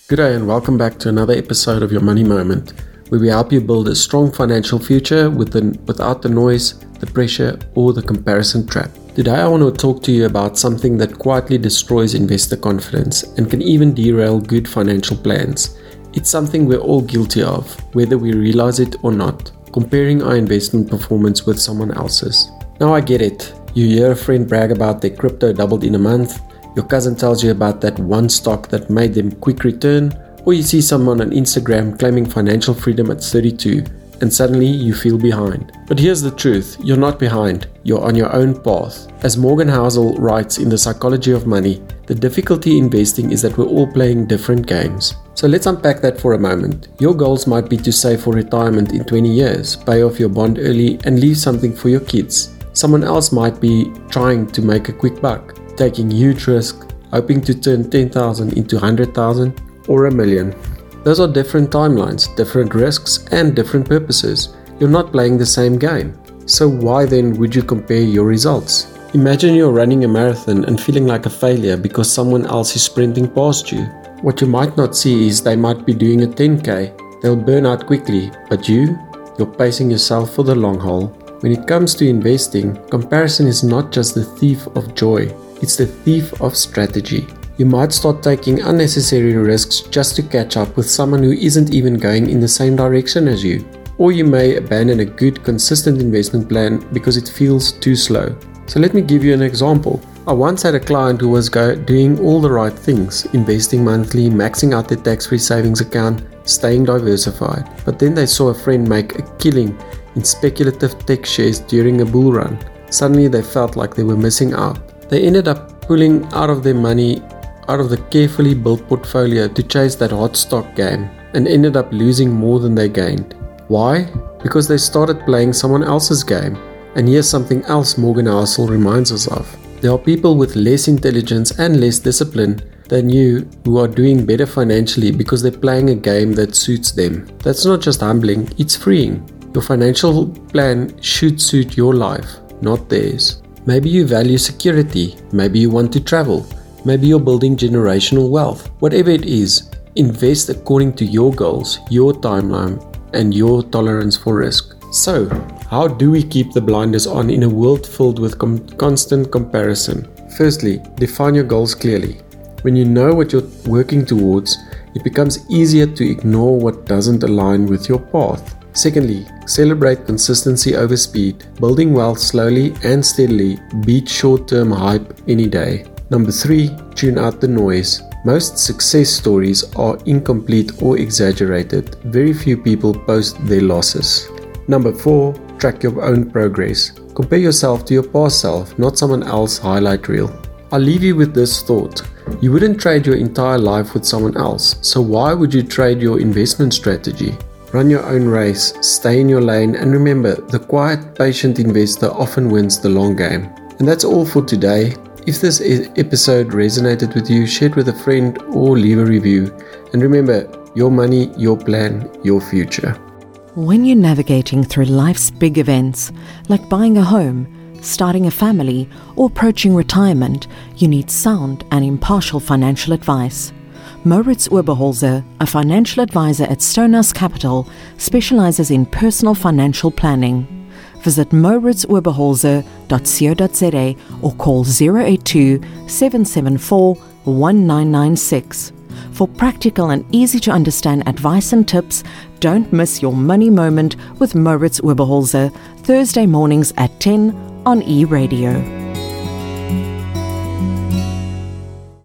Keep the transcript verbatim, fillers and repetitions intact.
Good day and welcome back to another episode of Your Money Moment, where we help you build a strong financial future with the, without the noise, the pressure, or the comparison trap. Today I want to talk to you about something that quietly destroys investor confidence and can even derail good financial plans. It's something we're all guilty of, whether we realize it or not, comparing our investment performance with someone else's. Now I get it. You hear a friend brag about their crypto doubled in a month, your cousin tells you about that one stock that made them quick return, or you see someone on Instagram claiming financial freedom at thirty-two, and suddenly you feel behind. But here's the truth, you're not behind, you're on your own path. As Morgan Housel writes in The Psychology of Money, the difficulty in investing is that we're all playing different games. So let's unpack that for a moment. Your goals might be to save for retirement in twenty years, pay off your bond early and leave something for your kids. Someone else might be trying to make a quick buck, taking huge risk, hoping to turn ten thousand into one hundred thousand or a million. Those are different timelines, different risks and different purposes. You're not playing the same game. So why then would you compare your results? Imagine you're running a marathon and feeling like a failure because someone else is sprinting past you. What you might not see is they might be doing a ten K. They'll burn out quickly, but you, you're pacing yourself for the long haul. When it comes to investing, comparison is not just the thief of joy. It's the thief of strategy. You might start taking unnecessary risks just to catch up with someone who isn't even going in the same direction as you. Or you may abandon a good, consistent investment plan because it feels too slow. So let me give you an example. I once had a client who was go- doing all the right things, investing monthly, maxing out their tax-free savings account, staying diversified. But then they saw a friend make a killing in speculative tech shares during a bull run. Suddenly they felt like they were missing out. They ended up pulling out of their money out of the carefully built portfolio to chase that hot stock game and ended up losing more than they gained. Why? Because they started playing someone else's game. And here's something else Morgan Housel reminds us of. There are people with less intelligence and less discipline than you who are doing better financially because they're playing a game that suits them. That's not just humbling, it's freeing. Your financial plan should suit your life, not theirs. Maybe you value security, maybe you want to travel, maybe you're building generational wealth. Whatever it is, invest according to your goals, your timeline, and your tolerance for risk. So, how do we keep the blinders on in a world filled with com- constant comparison? Firstly, define your goals clearly. When you know what you're working towards, it becomes easier to ignore what doesn't align with your path. Secondly, celebrate consistency over speed. Building wealth slowly and steadily beats short-term hype any day. Number three, tune out the noise. Most success stories are incomplete or exaggerated. Very few people post their losses. Number four, track your own progress. Compare yourself to your past self, not someone else's highlight reel. I'll leave you with this thought. You wouldn't trade your entire life with someone else, so why would you trade your investment strategy? Run your own race, stay in your lane, and remember, the quiet, patient investor often wins the long game. And that's all for today. If this episode resonated with you, share it with a friend or leave a review. And remember, your money, your plan, your future. When you're navigating through life's big events, like buying a home, starting a family, or approaching retirement, you need sound and impartial financial advice. Moritz Oberholzer, a financial advisor at Stonehouse Capital, specializes in personal financial planning. Visit moritz oberholzer dot co dot za or call zero eight two, seven seven four, one nine nine six. For practical and easy to understand advice and tips, don't miss your money moment with Moritz Oberholzer, Thursday mornings at ten on E-Radio.